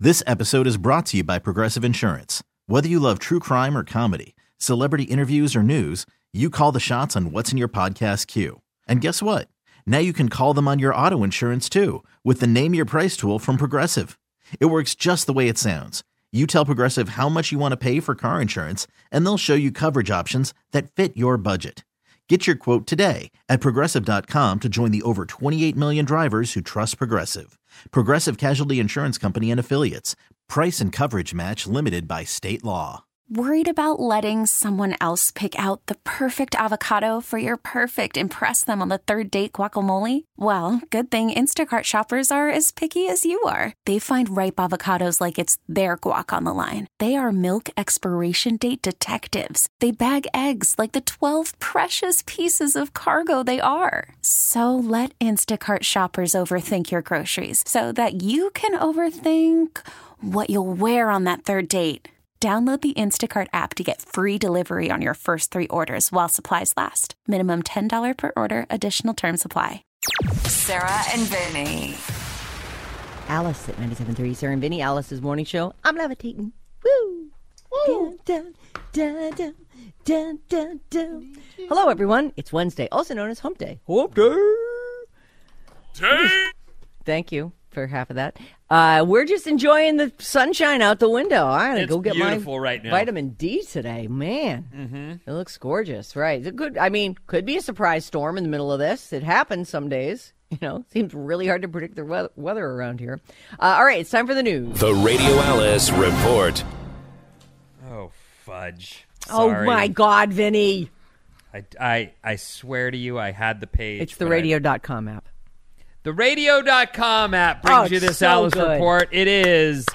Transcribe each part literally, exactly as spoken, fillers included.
This episode is brought to you by Progressive Insurance. Whether you love true crime or comedy, celebrity interviews or news, you call the shots on what's in your podcast queue. And guess what? Now you can call them on your auto insurance too with the Name Your Price tool from Progressive. It works just the way it sounds. You tell Progressive how much you want to pay for car insurance, and they'll show you coverage options that fit your budget. Get your quote today at Progressive dot com to join the over twenty-eight million drivers who trust Progressive. Progressive Casualty Insurance Company and Affiliates. Price and coverage match limited by state law. Worried about letting someone else pick out the perfect avocado for your perfect impress them on the third date guacamole? Well, good thing Instacart shoppers are as picky as you are. They find ripe avocados like it's their guac on the line. They are milk expiration date detectives. They bag eggs like the twelve precious pieces of cargo they are. So let Instacart shoppers overthink your groceries so that you can overthink what you'll wear on that third date. Download the Instacart app to get free delivery on your first three orders while supplies last. Minimum ten dollars per order. Additional terms apply. Sarah and Vinny. Alice at ninety-seven point three. Sarah and Vinny, Alice's morning show. I'm levitating. Woo! Woo! Dun, dun, dun, dun, dun, dun. Hello, everyone. It's Wednesday, also known as Hump Day. Hump Day! Day! Thank you for half of that. Uh, we're just enjoying the sunshine out the window. I gotta It's go get my beautiful right now. vitamin D today. Man, Mm-hmm. it looks gorgeous. Right? It could. I mean, could be a surprise storm in the middle of this. It happens some days. You know, seems really hard to predict the weather, weather around here. Uh, all right, it's time for the news. The Radio Alice Report. Oh, fudge. Oh Sorry. my God, Vinny! I, I, I swear to you, I had the page. It's the but I- radio dot com app. The radio dot com app brings Oh, you this so Alice good. report. It is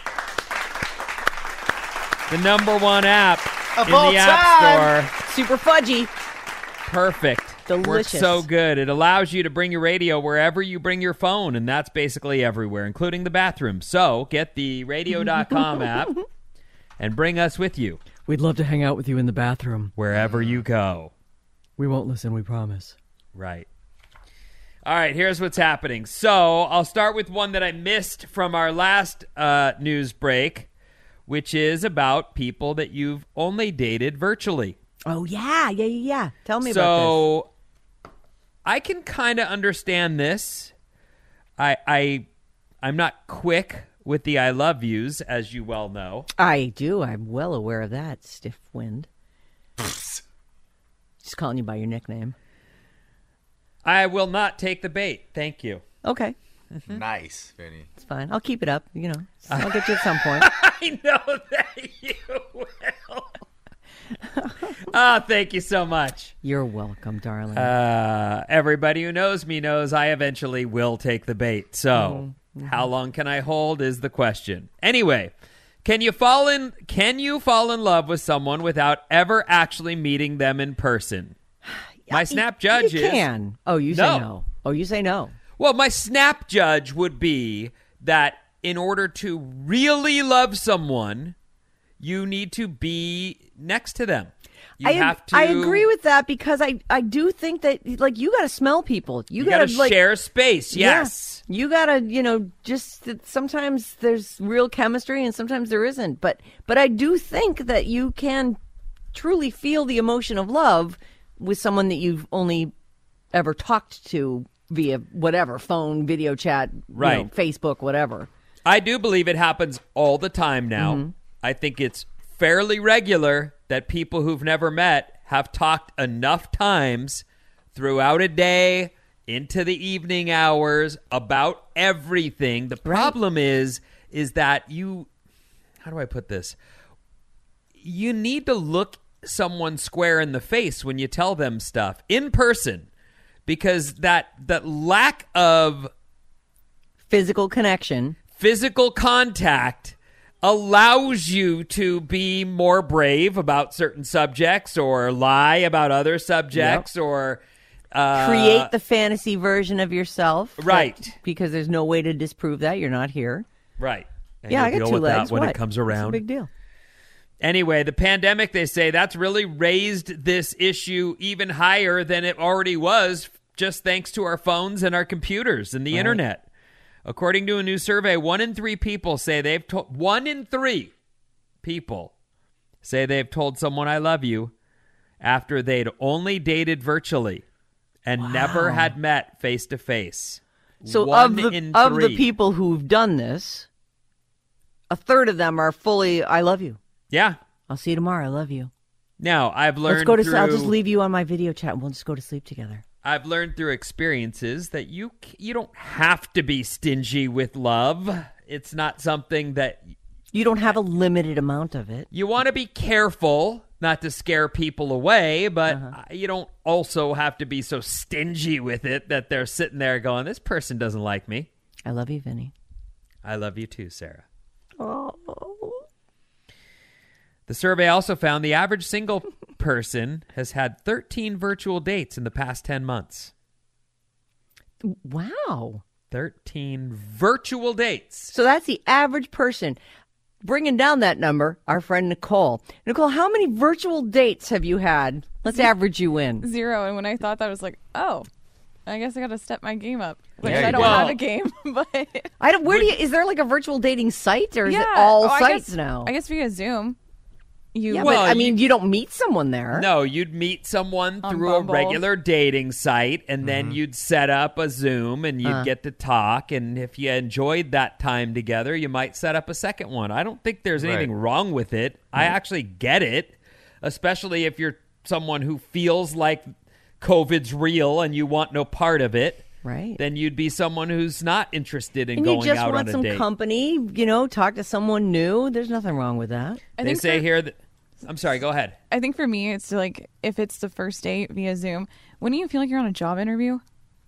the number one app Of in all the App Store. Super fudgy. Perfect. Delicious. Works so good. It allows you to bring your radio wherever you bring your phone, and that's basically everywhere, including the bathroom. So get the radio dot com app and bring us with you We'd love to hang out with you in the bathroom. wherever you go. We won't listen, we promise. Right. All right, here's what's happening. So I'll start with one that I missed from our last uh, news break, which is about people that you've only dated virtually. Oh, yeah, yeah, yeah, yeah. Tell me about So I can kind of understand this. I, I, I'm not quick with the I love yous, as you well know. this. I do. I'm well aware of that, stiff wind. Just calling you by your nickname. I will not take the bait. Thank you. Okay, Nice, Vinny. it's fine. I'll keep it up. You know, I'll get you at some point. I know that you will. Ah, thank you so much. You're welcome, darling. Uh, everybody who knows me knows I eventually will take the bait. So, how long can I hold is the question. Anyway, can you fall in? Can you fall in love with someone without ever actually meeting them in person? My snap judge you is can. Oh, you say No. no. Oh, you say no. well. My snap judge would be that in order to really love someone, you need to be next to them. You I, have to. I agree with that because I, I do think that, like, you got to smell people. You, You got got to to, like, share space. yeah. Yes. You got to, you know, just that sometimes there's real chemistry and sometimes there isn't. But, but I do think that you can truly feel the emotion of love with someone that you've only ever talked to via whatever, phone, video chat, you Right. know, Facebook, whatever. I do believe it happens all the time now. Mm-hmm. I think it's fairly regular that people who've never met have talked enough times throughout a day into the evening hours about everything. The problem is is that you how do I put this? You need to look someone square in the face when you tell them stuff in person, because that that lack of Physical connection. physical contact allows you to be more brave about certain subjects or lie about other subjects or uh, Create the fantasy version of yourself. that- Right. because there's no way to disprove that. You're not here. right. And Yeah, you'll I got deal two with that legs. when What? it comes What's around. the big deal? Anyway, the pandemic, they say, that's really raised this issue even higher than it already was, just thanks to our phones and our computers and the internet. According to a new survey, one in three people say they've told one in three people say they've told someone I love you after they'd only dated virtually and wow. never had met face to face. So one of the in of three. the people who've done this, a third of them are fully I love you. Yeah. I'll see you tomorrow. I love you. Now, I've learned Let's go to through, I'll just leave you on my video chat and we'll just go to sleep together. I've learned through experiences that you you don't have to be stingy with love. It's not something that you don't have a limited amount of it. You want to be careful not to scare people away, but uh-huh. you don't also have to be so stingy with it that they're sitting there going, this person doesn't like me. I love you, Vinny. I love you too, Sarah. Oh. The survey also found the average single person has had thirteen virtual dates in the past ten months. Wow. thirteen virtual dates. So that's the average person. Bringing down that number, our friend Nicole. Nicole, how many virtual dates have you had? Let's average you in. Zero. And when I thought that, I was like, oh, I guess I got to step my game up. Which Yeah, I don't well, have a game, but I don't. Where do you? Is there like a virtual dating site, or is yeah. it all oh, I sites guess, now? I guess via Zoom. You yeah, Well, but I mean, you- you don't meet someone there. No, you'd meet someone On through Bumble. a regular dating site, and then you'd set up a Zoom, and you'd Uh. get to talk. And if you enjoyed that time together, you might set up a second one. I don't think there's anything Right. wrong with it. I actually get it, especially if you're someone who feels like COVID's real and you want no part of it. Right. Then you'd be someone who's not interested in and going you just out want on a some date. company, you know, talk to someone new. There's nothing wrong with that. I They think say for, here that. I'm sorry, go ahead. I think for me, it's like if it's the first date via Zoom, wouldn't you feel like you're on a job interview?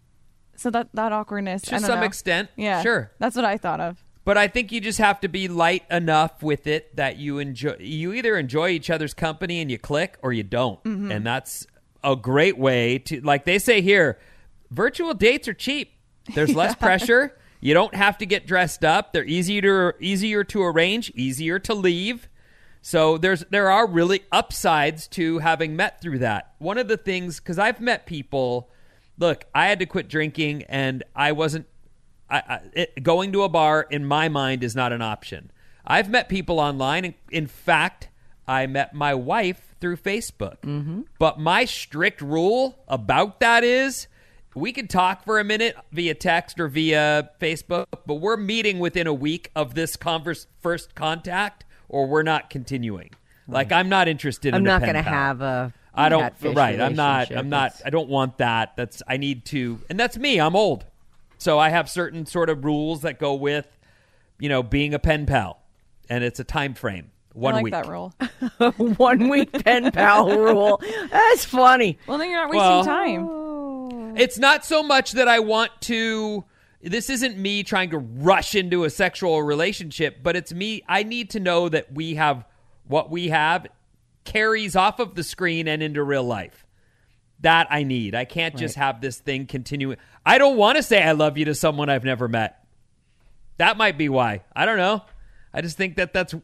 So that that awkwardness, I To don't some know. extent, yeah, sure. That's what I thought of. But I think you just have to be light enough with it that you enjoy. You either enjoy each other's company and you click, or you don't, Mm-hmm. and that's a great way to. Like they say here, virtual dates are cheap. There's less pressure. You don't have to get dressed up. They're easier to easier to arrange, easier to leave. So there's there are really upsides to having met through that. One of the things, because I've met people. Look, I had to quit drinking, and I wasn't. I, I, it, going to a bar, in my mind, is not an option. I've met people online. In, in fact, I met my wife through Facebook. Mm-hmm. But my strict rule about that is we could talk for a minute via text or via Facebook, but we're meeting within a week of this converse, first contact, or we're not continuing. Like, I'm not interested I'm in a not pen going to pal. have a I don't. catfish Right. I'm not. relationship. I'm not. It's- I don't want that. That's. I need to. And that's me. I'm old, so I have certain sort of rules that go with, you know, being a pen pal, and it's a time frame. One I like week. that rule. one week pen pal rule. That's funny. Well, then you're not wasting Well- time. It's not so much that I want to. This isn't me trying to rush into a sexual relationship, but it's me. I need to know that we have what we have carries off of the screen and into real life. That I need. I can't just Right. have this thing continue. I don't want to say I love you to someone I've never met. That might be why. I don't know. I just think that that's. Uh,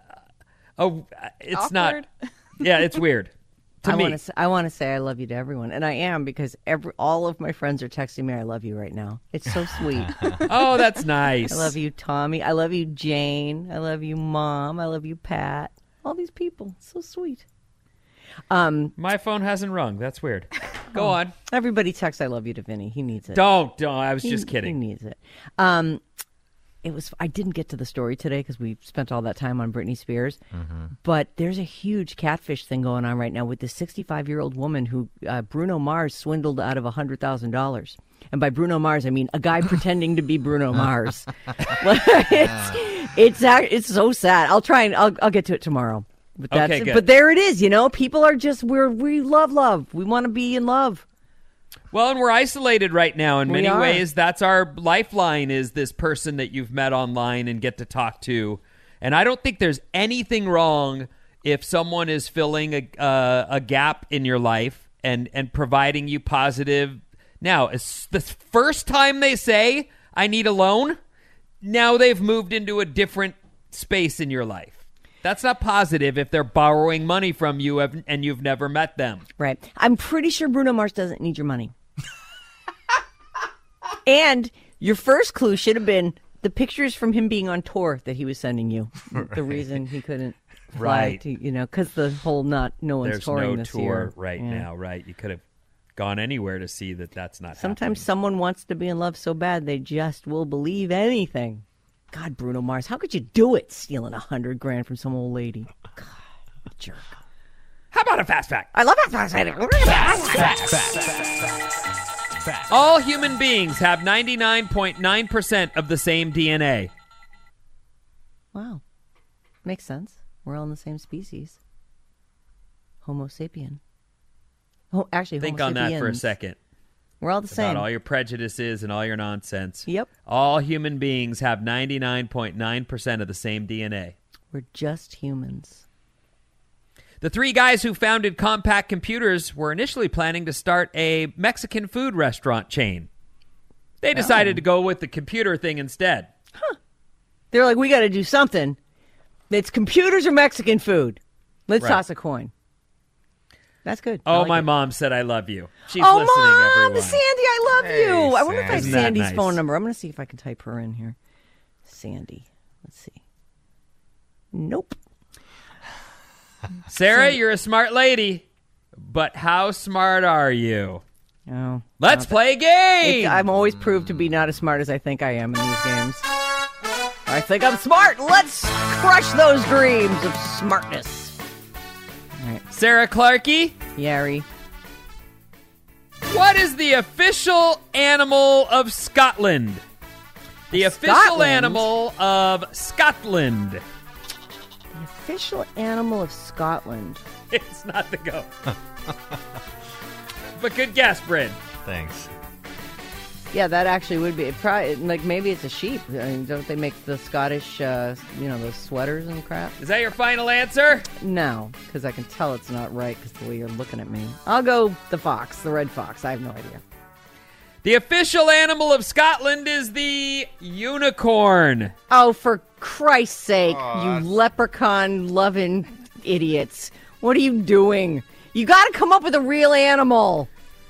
oh, it's Awkward. not. Yeah, it's weird. To I me. want to. I want to say I love you to everyone, and I am because every all of my friends are texting me. I love you right now. It's so sweet. Oh, that's nice. I love you, Tommy. I love you, Jane. I love you, Mom. I love you, Pat. All these people, so sweet. Um, My phone hasn't rung. That's weird. Go Oh. on. everybody texts I love you to Vinny. He needs it. Don't, don't. I was He- just kidding. He needs it. Um, it was. I didn't get to the story today because we spent all that time on Britney Spears. But there's a huge catfish thing going on right now with this sixty-five-year-old woman who uh, Bruno Mars swindled out of one hundred thousand dollars. And by Bruno Mars, I mean a guy pretending to be Bruno Mars. it's it's act- it's so sad. I'll try and I'll I'll get to it tomorrow. But that's Okay, good. But there it is. You know, people are just we're we love love. We want to be in love. Well, and we're isolated right now in We many are. ways. That's our lifeline, is this person that you've met online and get to talk to. And I don't think there's anything wrong if someone is filling a uh, a gap in your life and and providing you positive. Now, it's the first time they say, I need a loan, now they've moved into a different space in your life. That's not positive if they're borrowing money from you and you've never met them. Right. I'm pretty sure Bruno Mars doesn't need your money. And Your first clue should have been the pictures from him being on tour that he was sending you. Right. The reason he couldn't fly, right? To, you know, because the whole not no one's There's touring no this tour year right yeah. now, right? You could have gone anywhere to see that. That's not. Sometimes happening. someone wants to be in love so bad they just will believe anything. God, Bruno Mars, how could you do it? Stealing a hundred grand from some old lady. God, jerk. How about a fast fact? I love it. Fast fact. All human beings have ninety-nine point nine percent of the same D N A. Wow. Makes sense. We're all in the same species. Homo sapien. Oh, actually, Think Homo on that for a sapiens. second. We're all the same. About all your prejudices and all your nonsense. Yep. All human beings have ninety-nine point nine percent of the same D N A. We're just humans. The three guys who founded Compaq Computers were initially planning to start a Mexican food restaurant chain. They decided Oh. to go with the computer thing instead. Huh. They're like, we got to do something. It's computers or Mexican food. Let's Right. toss a coin. That's good. I Oh, like my it. mom said I love you. She's oh, listening, Mom, everyone. Sandy, I love Hey, you. I wonder if I have Isn't that Sandy's nice? phone number. I'm going to see if I can type her in here. Sandy. Let's see. Nope. Sarah, you're a smart lady, but how smart are you? Oh. Let's play a game. It, I'm always proved to be not as smart as I think I am in these games. I think I'm smart. Let's crush those dreams of smartness. All right. Sarah Clarkey, Yari. what is the official animal of Scotland? The official Scotland? animal of Scotland. The official animal of Scotland. It's not the goat. But good guess, Bryn. Thanks. Yeah, that actually would be. It probably, like, maybe it's a sheep. I mean, don't they make the Scottish, uh, you know, those sweaters and crap? Is that your final answer? No, because I can tell it's not right because the way you're looking at me. I'll go the fox, the red fox. I have no idea. The official animal of Scotland is the unicorn. Oh, for Christ's sake, Aw. you leprechaun-loving idiots. What are you doing? You got to come up with a real animal.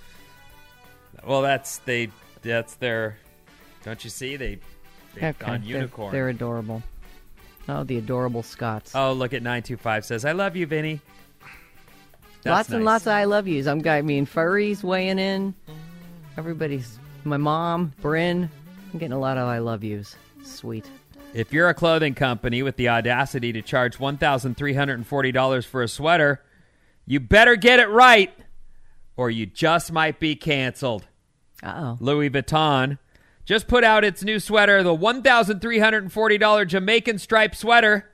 Well, that's they. That's their. Don't you see? They. They've gone they're- unicorn. They're, adorable. Oh, the adorable Scots. Oh, look at nine two five says, I love you, Vinny. That's lots and nice. lots of I love yous. I'm I mean, furries weighing in. Everybody's, my mom, Bryn. I'm getting a lot of I love yous. Sweet. If you're a clothing company with the audacity to charge one thousand three hundred forty dollars for a sweater, you better get it right, or you just might be canceled. Uh-oh. Louis Vuitton just put out its new sweater, the one thousand three hundred forty dollars Jamaican striped sweater.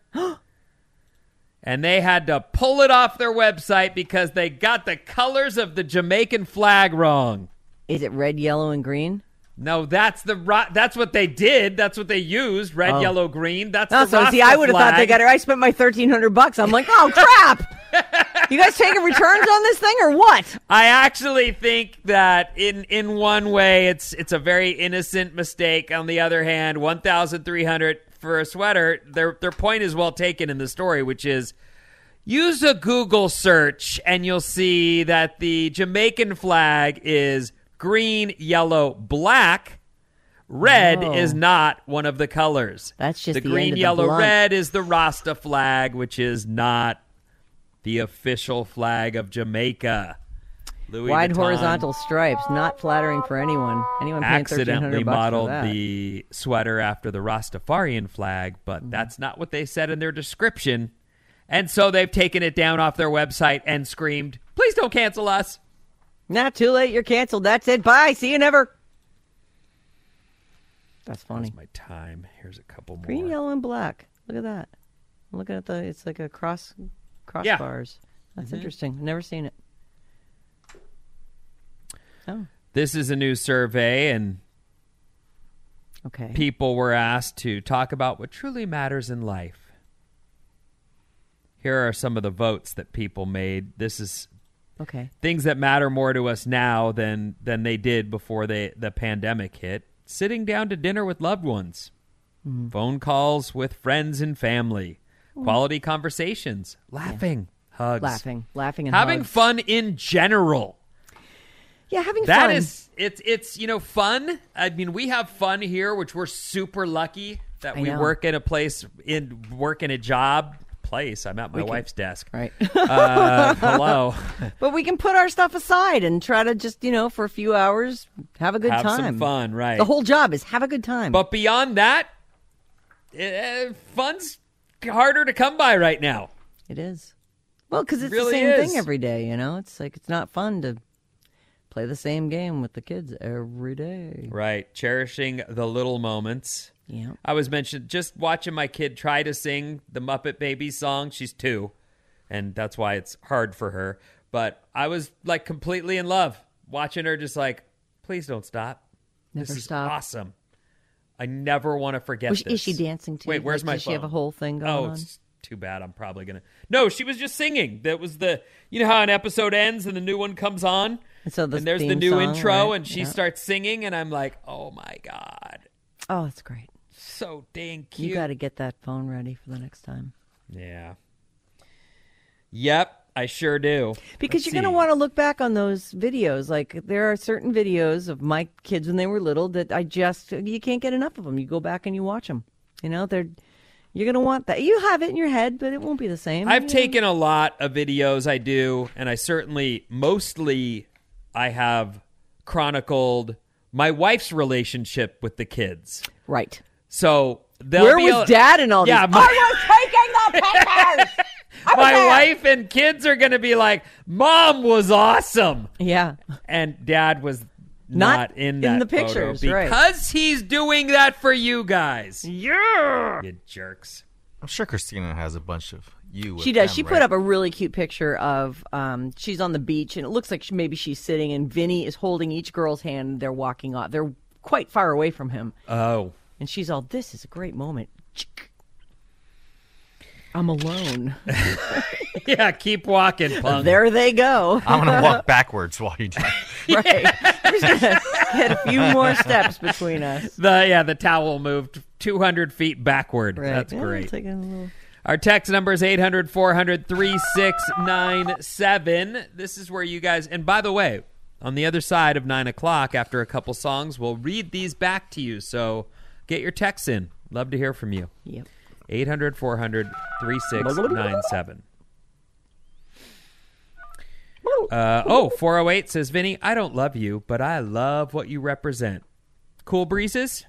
And they had to pull it off their website because they got the colors of the Jamaican flag wrong. Is it red, yellow, and green? No, that's the ro- that's what they did. That's what they used. Red, Oh. yellow, green. That's Oh, the so Rasta see, I would have thought they flag. got it. I spent my thirteen hundred bucks. I'm like, oh crap! You guys taking returns on this thing or what? I actually think that in in one way it's it's a very innocent mistake. On the other hand, one thousand three hundred for a sweater. Their their point is well taken in the story, which is use a Google search and you'll see that the Jamaican flag is green, yellow, black. Red Oh. is not one of the colors. That's just the the green, end of the yellow, blunt. red is the Rasta flag, which is not the official flag of Jamaica. Louis Wide Vuitton horizontal stripes, not flattering for anyone. Anyone paying thirteen accidentally hundred bucks for modeled that. the sweater after the Rastafarian flag, but Mm-hmm. that's not what they said in their description. And so they've taken it down off their website and screamed, please don't cancel us. Not too late. You're canceled. That's it. Bye. See you never. That's funny. That's my time. Here's a couple more. Green, yellow, and black. Look at that. I'm looking at the. It's like a cross, Yeah. Mm-hmm. crossbars. That's interesting. Never seen it. Oh, This is a new survey, and okay. people were asked to talk about what truly matters in life. Here are some of the votes that people made. This is Okay. things that matter more to us now than than they did before they, the pandemic hit. Sitting down to dinner with loved ones. Mm-hmm. Phone calls with friends and family. Quality conversations. Laughing. Hugs. Laughing, laughing, and Having hugs. fun in general. Yeah, having That fun. is, it's, it's, you know, fun. I mean, we have fun here, which we're super lucky that I we know. work in a place, in work in a job place. I'm at my We can- wife's desk. Right. Uh, hello. But we can put our stuff aside and try to just, you know, for a few hours, have a good Have time. some fun, right. The whole job is have a good time. But beyond that, uh, fun's harder to come by right now. It is. Well, because it's Really the same is. thing every day, you know? It's like, it's not fun to play the same game with the kids every day. Right. Cherishing the little moments. Yeah. I was mentioned just watching my kid try to sing the Muppet Babies song. She's two, and that's why it's hard for her. But I was like completely in love watching her just like, please don't stop. Never this is stop. awesome. I never want to forget Was, this. is she dancing too? Wait, where's Like, my does phone? she have a whole thing going oh, on? it's too bad. I'm probably going to. No, she was just singing. That was the, you know how an episode ends and the new one comes on? And so the and there's the theme new song, intro right? and she Yeah. starts singing and I'm like, oh my God. Oh, that's great. So dang cute. You got to get that phone ready for the next time. Yeah. Yep, I sure do. Because Let's you're going to see. want to look back on those videos. Like, there are certain videos of my kids when they were little that I just, you can't get enough of them. You go back and you watch them. You know, they're, you're going to want that. You have it in your head, but it won't be the same. I've you know? taken a lot of videos, I do, and I certainly, mostly, I have chronicled my wife's relationship with the kids. Right. So they'll Where be was a- Dad and all Yeah, this? my- I was taking the pictures! I was My there! wife and kids are going to be like, Mom was awesome. Yeah. And Dad was not, Not in in that the pictures, photo right. because he's doing that for you guys. Yeah. You jerks. I'm sure Christina has a bunch of you. With She does. them, She right? put up a really cute picture of um, she's on the beach, and it looks like she, maybe she's sitting, and Vinny is holding each girl's hand, and they're walking off. They're quite far away from him, Oh. and she's all, "This is a great moment. I'm alone." Yeah, keep walking, punk. There they go. I'm gonna walk backwards while you do. it. Right. We're just gonna get a few more steps between us. The yeah, the towel moved two hundred feet backward. Right. That's Yeah, great. taking a little... Our text number is eight hundred, four hundred, three six nine seven. This is where you guys, and by the way, on the other side of nine o'clock, after a couple songs, we'll read these back to you. So get your texts in. Love to hear from you. Yep. eight hundred, four hundred, three six nine seven. Uh, oh, four oh eight says, Vinny, I don't love you, but I love what you represent. Cool breezes?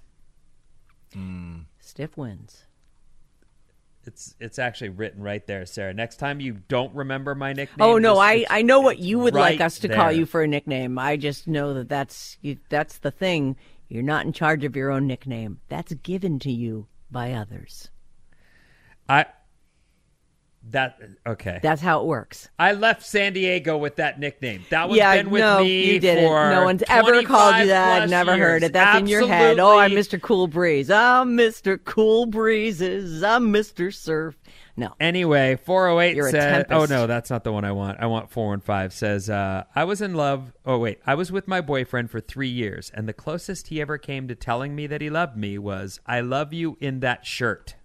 Stiff winds. It's it's actually written right there, Sarah. Next time you don't remember my nickname. Oh no, just- I, it's- I know what you would right like us to call there. you for a nickname. I just know that that's you, that's the thing. You're not in charge of your own nickname. That's given to you by others. I that okay. That's how it works. I left San Diego with that nickname. That one's yeah, been with no, me you didn't. for No one's ever called you that. plus Never heard years. it. That's in your head. Oh, I'm Absolutely. Mister Cool Breeze. I'm Mister Cool Breezes. I'm Mister Surf. No. Anyway, four oh eight You're a said, tempest. oh no, that's not the one I want. I want four one five says, uh, I was in love. Oh wait, I was with my boyfriend for three years. And the closest he ever came to telling me that he loved me was, I love you in that shirt.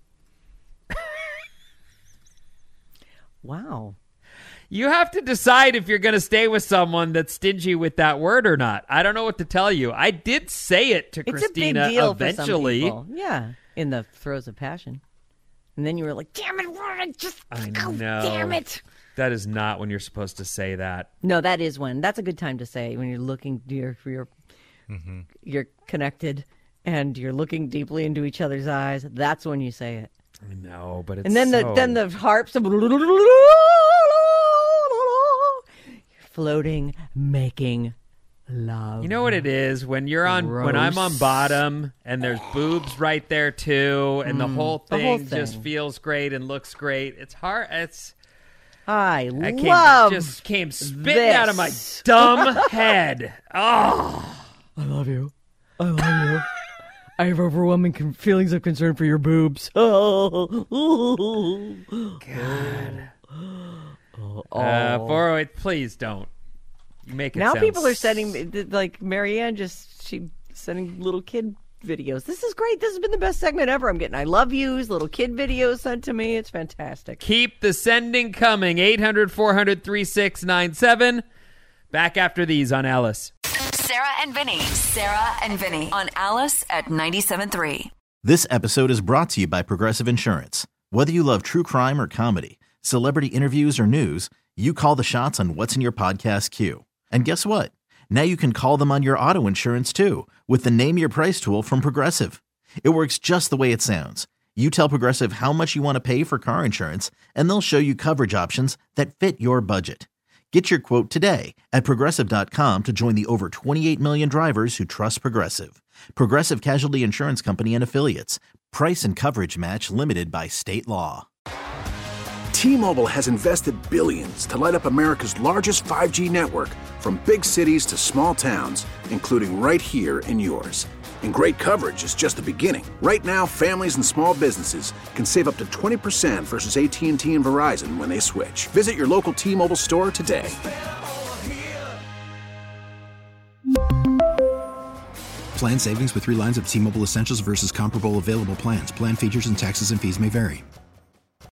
Wow. You have to decide if you're going to stay with someone that's stingy with that word or not. I don't know what to tell you. I did say it to It's Christina a big deal eventually. for some people. Yeah, in the throes of passion. And then you were like, damn it, Warren, just I oh, know. damn it. That is not when you're supposed to say that. No, that is when. That's a good time to say when you're looking, you're, you're, Mm-hmm. you're connected and you're looking deeply into each other's eyes. That's when you say it. I know, but it's And then the so- then the harps floating, making love. You know what it is when you're on when I'm on Gross. bottom and there's boobs right there too, and the whole the thing whole just thing. feels great and looks great. It's hard. It's I I came, love just came spitting this. out of my dumb head. Oh, I love you. I love you. I have overwhelming con- feelings of concern for your boobs. Oh, God. oh. Uh, four oh eight, please don't make it. Now sound people are sending, like Marianne just, she sending little kid videos. This is great. This has been the best segment ever. I'm getting I love yous, little kid videos sent to me. It's fantastic. Keep the sending coming. eight hundred, four hundred, three six nine seven. Back after these on Alice. Sarah and Vinny. Sarah and Vinny on Alice at ninety-seven point three. This episode is brought to you by Progressive Insurance. Whether you love true crime or comedy, celebrity interviews or news, you call the shots on what's in your podcast queue. And guess what? Now you can call them on your auto insurance too with the Name Your Price tool from Progressive. It works just the way it sounds. You tell Progressive how much you want to pay for car insurance, and they'll show you coverage options that fit your budget. Get your quote today at Progressive dot com to join the over twenty-eight million drivers who trust Progressive. Progressive Casualty Insurance Company and Affiliates. Price and coverage match limited by state law. T-Mobile has invested billions to light up America's largest five G network, from big cities to small towns, including right here in yours. And great coverage is just the beginning. Right now, families and small businesses can save up to twenty percent versus A T and T and Verizon when they switch. Visit your local T-Mobile store today. Plan savings with three lines of T-Mobile Essentials versus comparable available plans. Plan features and taxes and fees may vary.